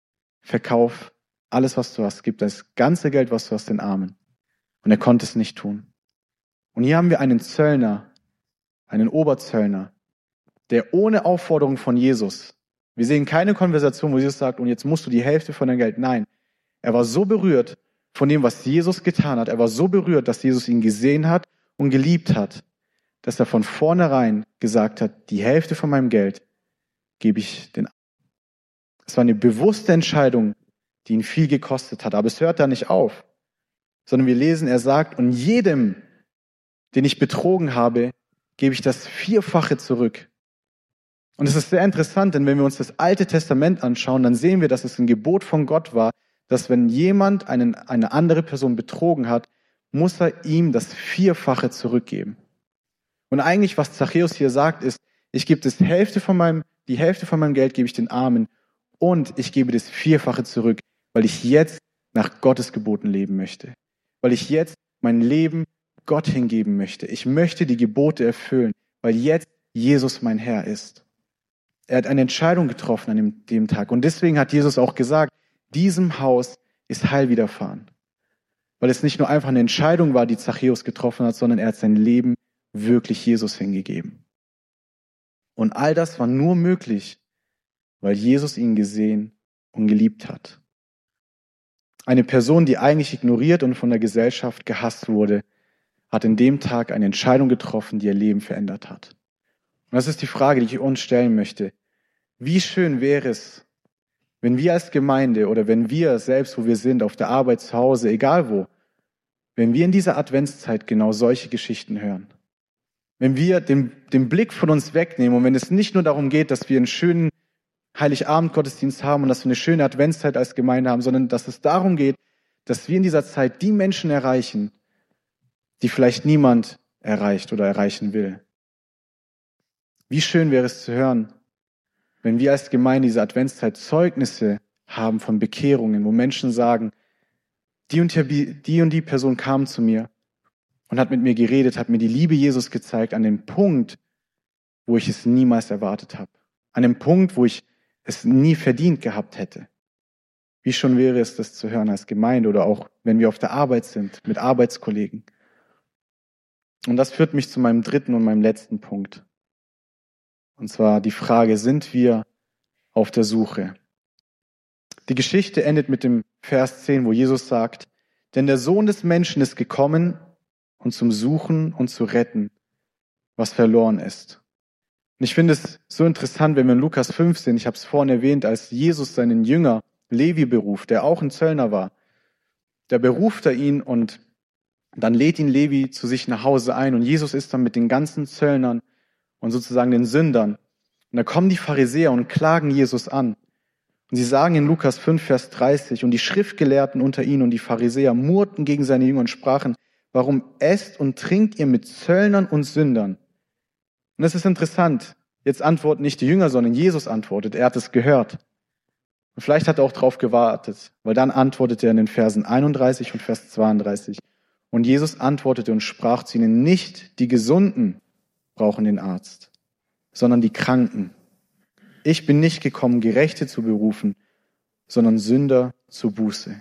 Verkauf alles, was du hast, gib das ganze Geld, was du hast, den Armen. Und er konnte es nicht tun. Und hier haben wir einen Zöllner, einen Oberzöllner, der ohne Aufforderung von Jesus, wir sehen keine Konversation, wo Jesus sagt, und jetzt musst du die Hälfte von deinem Geld. Nein, er war so berührt von dem, was Jesus getan hat. Er war so berührt, dass Jesus ihn gesehen hat und geliebt hat, dass er von vornherein gesagt hat, die Hälfte von meinem Geld gebe ich den. Es war eine bewusste Entscheidung, die ihn viel gekostet hat. Aber es hört da nicht auf, sondern wir lesen, er sagt, und jedem, den ich betrogen habe, gebe ich das 4-fache zurück. Und es ist sehr interessant, denn wenn wir uns das Alte Testament anschauen, dann sehen wir, dass es ein Gebot von Gott war, dass wenn jemand eine andere Person betrogen hat, muss er ihm das 4-fache zurückgeben. Und eigentlich, was Zachäus hier sagt, ist, ich gebe die Hälfte von meinem Geld gebe ich den Armen und ich gebe das 4-fache zurück, weil ich jetzt nach Gottes Geboten leben möchte. Weil ich jetzt mein Leben Gott hingeben möchte. Ich möchte die Gebote erfüllen, weil jetzt Jesus mein Herr ist. Er hat eine Entscheidung getroffen an dem Tag. Und deswegen hat Jesus auch gesagt, diesem Haus ist Heil widerfahren. Weil es nicht nur einfach eine Entscheidung war, die Zachäus getroffen hat, sondern er hat sein Leben wirklich Jesus hingegeben. Und all das war nur möglich, weil Jesus ihn gesehen und geliebt hat. Eine Person, die eigentlich ignoriert und von der Gesellschaft gehasst wurde, hat in dem Tag eine Entscheidung getroffen, die ihr Leben verändert hat. Und das ist die Frage, die ich uns stellen möchte. Wie schön wäre es, wenn wir als Gemeinde oder wenn wir selbst, wo wir sind, auf der Arbeit, zu Hause, egal wo, wenn wir in dieser Adventszeit genau solche Geschichten hören. Wenn wir den Blick von uns wegnehmen und wenn es nicht nur darum geht, dass wir einen schönen Heiligabend-Gottesdienst haben und dass wir eine schöne Adventszeit als Gemeinde haben, sondern dass es darum geht, dass wir in dieser Zeit die Menschen erreichen, die vielleicht niemand erreicht oder erreichen will. Wie schön wäre es zu hören, wenn wir als Gemeinde diese Adventszeit Zeugnisse haben von Bekehrungen, wo Menschen sagen, die und die Person kam zu mir und hat mit mir geredet, hat mir die Liebe Jesus gezeigt an dem Punkt, wo ich es niemals erwartet habe. An dem Punkt, wo ich es nie verdient gehabt hätte. Wie schön wäre es, das zu hören als Gemeinde oder auch, wenn wir auf der Arbeit sind, mit Arbeitskollegen. Und das führt mich zu meinem dritten und meinem letzten Punkt. Und zwar die Frage, sind wir auf der Suche? Die Geschichte endet mit dem Vers 10, wo Jesus sagt, denn der Sohn des Menschen ist gekommen, um zum Suchen und zu retten, was verloren ist. Und ich finde es so interessant, wenn wir in Lukas 15, ich habe es vorhin erwähnt, als Jesus seinen Jünger Levi beruft, der auch ein Zöllner war, da beruft er ihn und dann lädt ihn Levi zu sich nach Hause ein und Jesus ist dann mit den ganzen Zöllnern und sozusagen den Sündern. Und da kommen die Pharisäer und klagen Jesus an. Und sie sagen in Lukas 5, Vers 30, und die Schriftgelehrten unter ihnen und die Pharisäer murrten gegen seine Jünger und sprachen, warum esst und trinkt ihr mit Zöllnern und Sündern? Und das ist interessant. Jetzt antworten nicht die Jünger, sondern Jesus antwortet. Er hat es gehört. Und vielleicht hat er auch darauf gewartet, weil dann antwortete er in den Versen 31 und Vers 32. Und Jesus antwortete und sprach zu ihnen, nicht die Gesunden brauchen den Arzt, sondern die Kranken. Ich bin nicht gekommen, Gerechte zu berufen, sondern Sünder zur Buße.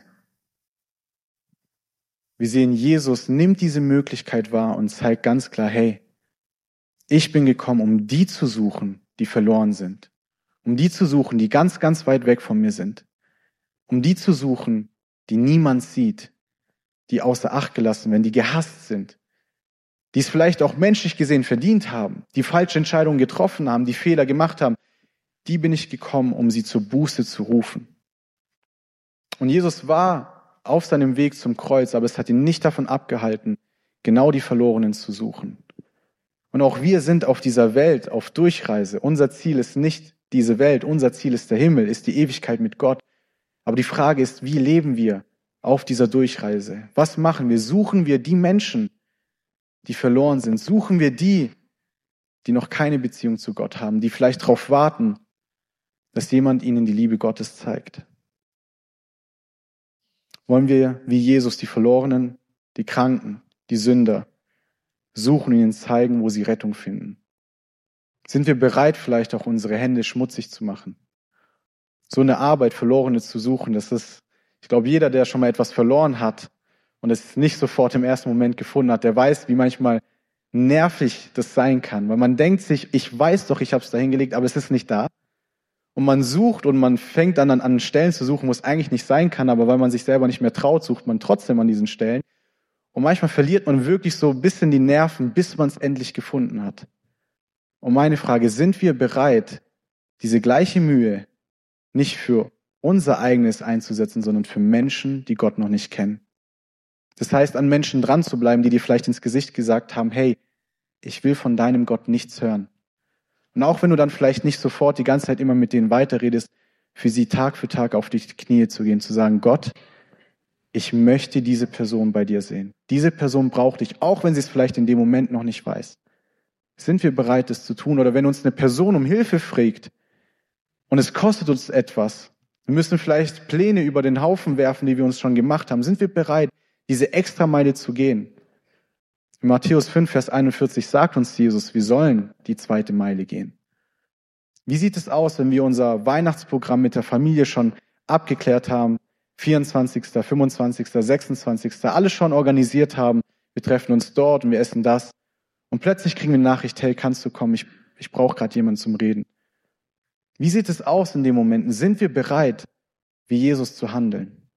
Wir sehen, Jesus nimmt diese Möglichkeit wahr und zeigt ganz klar, hey, ich bin gekommen, um die zu suchen, die verloren sind. Um die zu suchen, die ganz, ganz weit weg von mir sind. Um die zu suchen, die niemand sieht, die außer Acht gelassen werden, die gehasst sind, die es vielleicht auch menschlich gesehen verdient haben, die falsche Entscheidungen getroffen haben, die Fehler gemacht haben. Die bin ich gekommen, um sie zur Buße zu rufen. Und Jesus war auf seinem Weg zum Kreuz, aber es hat ihn nicht davon abgehalten, genau die Verlorenen zu suchen. Und auch wir sind auf dieser Welt auf Durchreise. Unser Ziel ist nicht diese Welt, unser Ziel ist der Himmel, ist die Ewigkeit mit Gott. Aber die Frage ist, wie leben wir auf dieser Durchreise? Was machen wir? Suchen wir die Menschen, die verloren sind? Suchen wir die noch keine Beziehung zu Gott haben, die vielleicht darauf warten, dass jemand ihnen die Liebe Gottes zeigt? Wollen wir wie Jesus die Verlorenen, die Kranken, die Sünder suchen und ihnen zeigen, wo sie Rettung finden? Sind wir bereit, vielleicht auch unsere Hände schmutzig zu machen? So eine Arbeit, Verlorene zu suchen, das ist, ich glaube, jeder, der schon mal etwas verloren hat und es nicht sofort im ersten Moment gefunden hat, der weiß, wie manchmal nervig das sein kann. Weil man denkt sich, ich weiß doch, ich habe es da hingelegt, aber es ist nicht da. Und man sucht und man fängt an Stellen zu suchen, wo es eigentlich nicht sein kann, aber weil man sich selber nicht mehr traut, sucht man trotzdem an diesen Stellen. Und manchmal verliert man wirklich so ein bisschen die Nerven, bis man es endlich gefunden hat. Und meine Frage, sind wir bereit, diese gleiche Mühe nicht für unser eigenes einzusetzen, sondern für Menschen, die Gott noch nicht kennen? Das heißt, an Menschen dran zu bleiben, die dir vielleicht ins Gesicht gesagt haben, hey, ich will von deinem Gott nichts hören. Und auch wenn du dann vielleicht nicht sofort die ganze Zeit immer mit denen weiterredest, für sie Tag für Tag auf die Knie zu gehen, zu sagen, Gott, ich möchte diese Person bei dir sehen. Diese Person braucht dich, auch wenn sie es vielleicht in dem Moment noch nicht weiß. Sind wir bereit, das zu tun? Oder wenn uns eine Person um Hilfe fragt und es kostet uns etwas, wir müssen vielleicht Pläne über den Haufen werfen, die wir uns schon gemacht haben, sind wir bereit, diese Extrameile zu gehen? In Matthäus 5, Vers 41 sagt uns Jesus, wir sollen die zweite Meile gehen. Wie sieht es aus, wenn wir unser Weihnachtsprogramm mit der Familie schon abgeklärt haben, 24., 25., 26., alles schon organisiert haben, wir treffen uns dort und wir essen das und plötzlich kriegen wir eine Nachricht, hey, kannst du kommen, ich brauche gerade jemanden zum Reden. Wie sieht es aus in den Momenten? Sind wir bereit, wie Jesus zu handeln?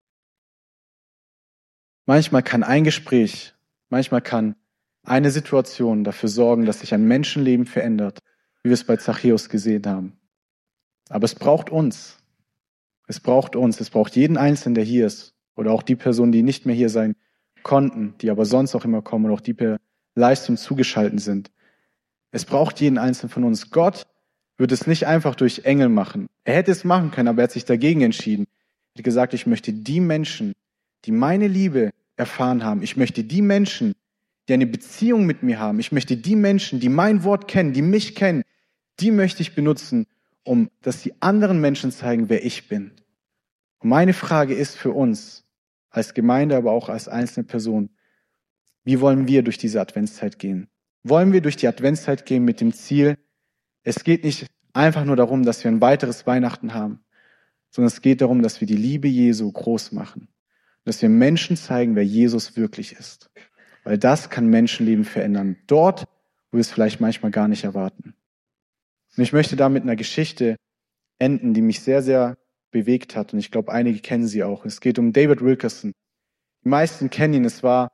Manchmal kann ein Gespräch, manchmal kann eine Situation dafür sorgen, dass sich ein Menschenleben verändert, wie wir es bei Zachäus gesehen haben. Aber es braucht uns. Es braucht uns. Es braucht jeden Einzelnen, der hier ist. Oder auch die Personen, die nicht mehr hier sein konnten, die aber sonst auch immer kommen und auch die per Livestream zugeschaltet sind. Es braucht jeden Einzelnen von uns. Gott wird es nicht einfach durch Engel machen. Er hätte es machen können, aber er hat sich dagegen entschieden. Er hat gesagt, ich möchte die Menschen, die meine Liebe erfahren haben, ich möchte die Menschen, die eine Beziehung mit mir haben, ich möchte die Menschen, die mein Wort kennen, die mich kennen, die möchte ich benutzen, dass die anderen Menschen zeigen, wer ich bin. Und meine Frage ist für uns, als Gemeinde, aber auch als einzelne Person, wie wollen wir durch diese Adventszeit gehen? Wollen wir durch die Adventszeit gehen mit dem Ziel, es geht nicht einfach nur darum, dass wir ein weiteres Weihnachten haben, sondern es geht darum, dass wir die Liebe Jesu groß machen. Dass wir Menschen zeigen, wer Jesus wirklich ist. Weil das kann Menschenleben verändern. Dort, wo wir es vielleicht manchmal gar nicht erwarten. Und ich möchte da mit einer Geschichte enden, die mich sehr, sehr bewegt hat. Und ich glaube, einige kennen sie auch. Es geht um David Wilkerson. Die meisten kennen ihn. Es war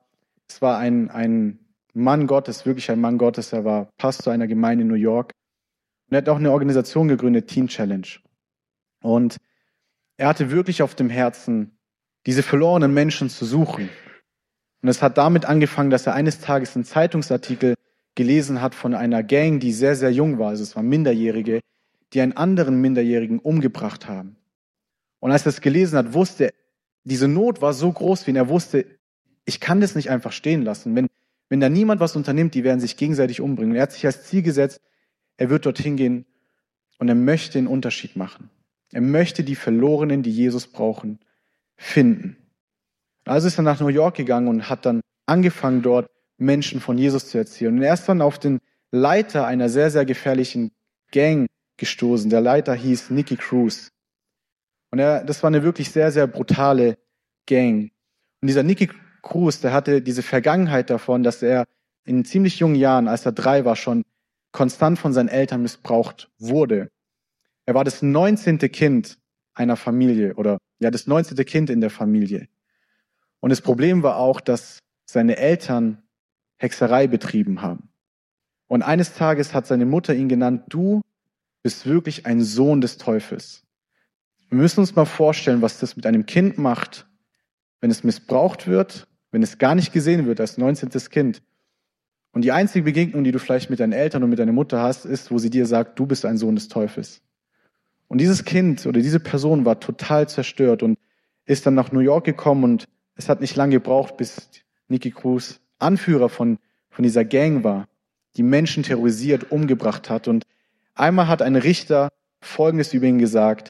ein Mann Gottes, wirklich ein Mann Gottes. Er war Pastor einer Gemeinde in New York. Und er hat auch eine Organisation gegründet, Teen Challenge. Und er hatte wirklich auf dem Herzen, diese verlorenen Menschen zu suchen. Und es hat damit angefangen, dass er eines Tages einen Zeitungsartikel gelesen hat von einer Gang, die sehr, sehr jung war, also es waren Minderjährige, die einen anderen Minderjährigen umgebracht haben. Und als er es gelesen hat, wusste er, diese Not war so groß für ihn, er wusste, ich kann das nicht einfach stehen lassen. Wenn da niemand was unternimmt, die werden sich gegenseitig umbringen. Und er hat sich als Ziel gesetzt, er wird dorthin gehen und er möchte einen Unterschied machen. Er möchte die Verlorenen, die Jesus brauchen, finden. Also ist er nach New York gegangen und hat dann angefangen, dort Menschen von Jesus zu erzählen. Und er ist dann auf den Leiter einer sehr, sehr gefährlichen Gang gestoßen. Der Leiter hieß Nicky Cruz. Und das war eine wirklich sehr, sehr brutale Gang. Und dieser Nicky Cruz, der hatte diese Vergangenheit davon, dass er in ziemlich jungen Jahren, als er 3 war, schon konstant von seinen Eltern missbraucht wurde. Er war das 19. Kind einer Familie oder ja, das 19. Kind in der Familie. Und das Problem war auch, dass seine Eltern Hexerei betrieben haben. Und eines Tages hat seine Mutter ihn genannt, du bist wirklich ein Sohn des Teufels. Wir müssen uns mal vorstellen, was das mit einem Kind macht, wenn es missbraucht wird, wenn es gar nicht gesehen wird als 19. Kind. Und die einzige Begegnung, die du vielleicht mit deinen Eltern und mit deiner Mutter hast, ist, wo sie dir sagt, du bist ein Sohn des Teufels. Und dieses Kind oder diese Person war total zerstört und ist dann nach New York gekommen und es hat nicht lange gebraucht, bis Nicky Cruz Anführer von dieser Gang war, die Menschen terrorisiert, umgebracht hat. Und einmal hat ein Richter Folgendes über ihn gesagt: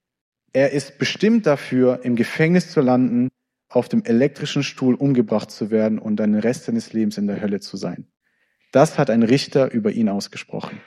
Er ist bestimmt dafür, im Gefängnis zu landen, auf dem elektrischen Stuhl umgebracht zu werden und dann den Rest seines Lebens in der Hölle zu sein. Das hat ein Richter über ihn ausgesprochen.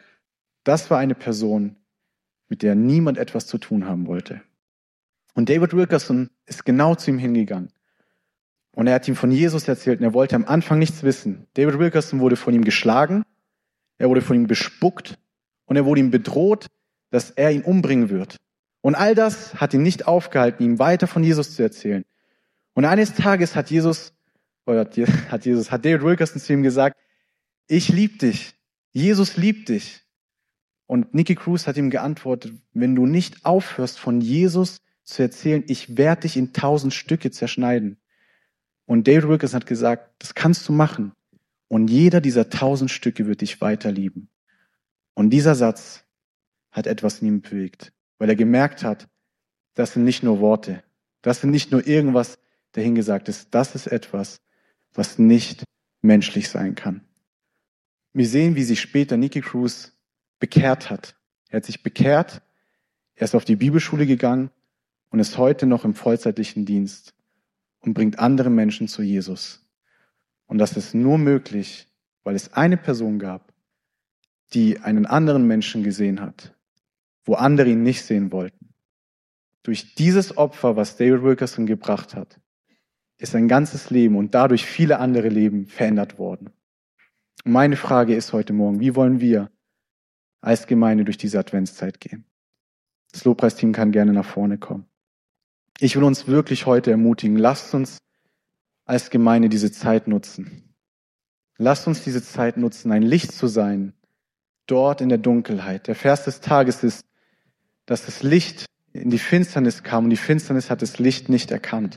Das war eine Person, mit der niemand etwas zu tun haben wollte. Und David Wilkerson ist genau zu ihm hingegangen. Und er hat ihm von Jesus erzählt und er wollte am Anfang nichts wissen. David Wilkerson wurde von ihm geschlagen, er wurde von ihm bespuckt und er wurde ihm bedroht, dass er ihn umbringen wird. Und all das hat ihn nicht aufgehalten, ihm weiter von Jesus zu erzählen. Und eines Tages hat David Wilkerson zu ihm gesagt: Ich liebe dich. Jesus liebt dich. Und Nicky Cruz hat ihm geantwortet: Wenn du nicht aufhörst, von Jesus zu erzählen, ich werde dich in 1000 Stücke zerschneiden. Und David Wilkerson hat gesagt, das kannst du machen. Und jeder dieser 1000 Stücke wird dich weiter lieben. Und dieser Satz hat etwas in ihm bewegt, weil er gemerkt hat, das sind nicht nur Worte, das sind nicht nur irgendwas dahingesagtes, das ist etwas, was nicht menschlich sein kann. Wir sehen, wie sich später Nicky Cruz bekehrt hat. Er hat sich bekehrt, er ist auf die Bibelschule gegangen und ist heute noch im vollzeitlichen Dienst und bringt andere Menschen zu Jesus. Und das ist nur möglich, weil es eine Person gab, die einen anderen Menschen gesehen hat, wo andere ihn nicht sehen wollten. Durch dieses Opfer, was David Wilkerson gebracht hat, ist ein ganzes Leben und dadurch viele andere Leben verändert worden. Und meine Frage ist heute Morgen: Wie wollen wir als Gemeinde durch diese Adventszeit gehen? Das Lobpreisteam kann gerne nach vorne kommen. Ich will uns wirklich heute ermutigen, lasst uns als Gemeinde diese Zeit nutzen. Lasst uns diese Zeit nutzen, ein Licht zu sein, dort in der Dunkelheit. Der Vers des Tages ist, dass das Licht in die Finsternis kam und die Finsternis hat das Licht nicht erkannt.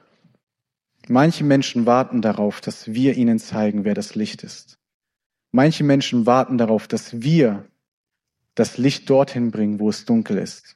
Manche Menschen warten darauf, dass wir ihnen zeigen, wer das Licht ist. Manche Menschen warten darauf, dass wir das Licht dorthin bringen, wo es dunkel ist.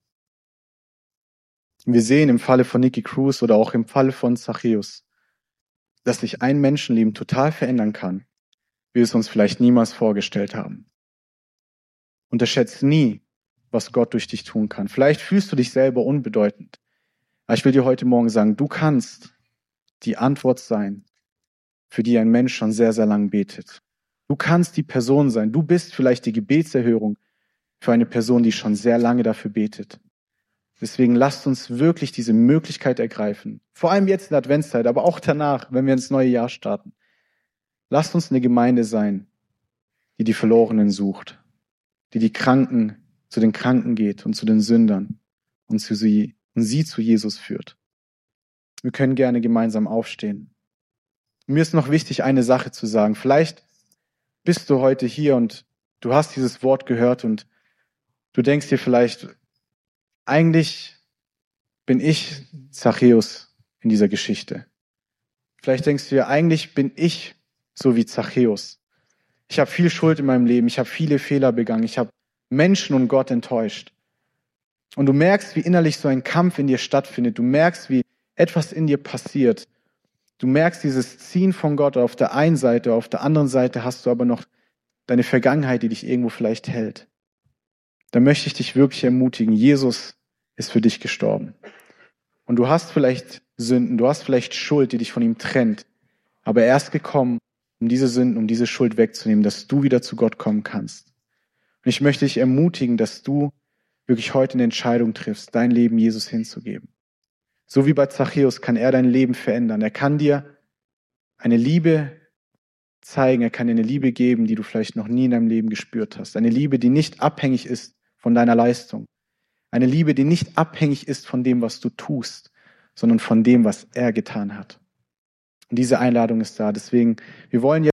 Wir sehen im Falle von Nicky Cruz oder auch im Falle von Zachäus, dass sich ein Menschenleben total verändern kann, wie wir es uns vielleicht niemals vorgestellt haben. Unterschätzt nie, was Gott durch dich tun kann. Vielleicht fühlst du dich selber unbedeutend. Aber ich will dir heute Morgen sagen, du kannst die Antwort sein, für die ein Mensch schon sehr, sehr lang betet. Du kannst die Person sein. Du bist vielleicht die Gebetserhörung für eine Person, die schon sehr lange dafür betet. Deswegen lasst uns wirklich diese Möglichkeit ergreifen. Vor allem jetzt in der Adventszeit, aber auch danach, wenn wir ins neue Jahr starten. Lasst uns eine Gemeinde sein, die die Verlorenen sucht, die zu den Kranken geht und zu den Sündern und sie zu Jesus führt. Wir können gerne gemeinsam aufstehen. Mir ist noch wichtig, eine Sache zu sagen. Vielleicht bist du heute hier und du hast dieses Wort gehört und du denkst dir vielleicht, eigentlich bin ich Zachäus in dieser Geschichte. Vielleicht denkst du dir, eigentlich bin ich so wie Zachäus. Ich habe viel Schuld in meinem Leben, ich habe viele Fehler begangen, ich habe Menschen und Gott enttäuscht. Und du merkst, wie innerlich so ein Kampf in dir stattfindet. Du merkst, wie etwas in dir passiert. Du merkst dieses Ziehen von Gott auf der einen Seite, auf der anderen Seite hast du aber noch deine Vergangenheit, die dich irgendwo vielleicht hält. Da möchte ich dich wirklich ermutigen, Jesus ist für dich gestorben. Und du hast vielleicht Sünden, du hast vielleicht Schuld, die dich von ihm trennt. Aber er ist gekommen, um diese Sünden, um diese Schuld wegzunehmen, dass du wieder zu Gott kommen kannst. Und ich möchte dich ermutigen, dass du wirklich heute eine Entscheidung triffst, dein Leben Jesus hinzugeben. So wie bei Zachäus kann er dein Leben verändern. Er kann dir eine Liebe zeigen, er kann dir eine Liebe geben, die du vielleicht noch nie in deinem Leben gespürt hast. Eine Liebe, die nicht abhängig ist von deiner Leistung. Eine Liebe, die nicht abhängig ist von dem, was du tust, sondern von dem, was er getan hat. Und diese Einladung ist da. Deswegen, wir wollen jetzt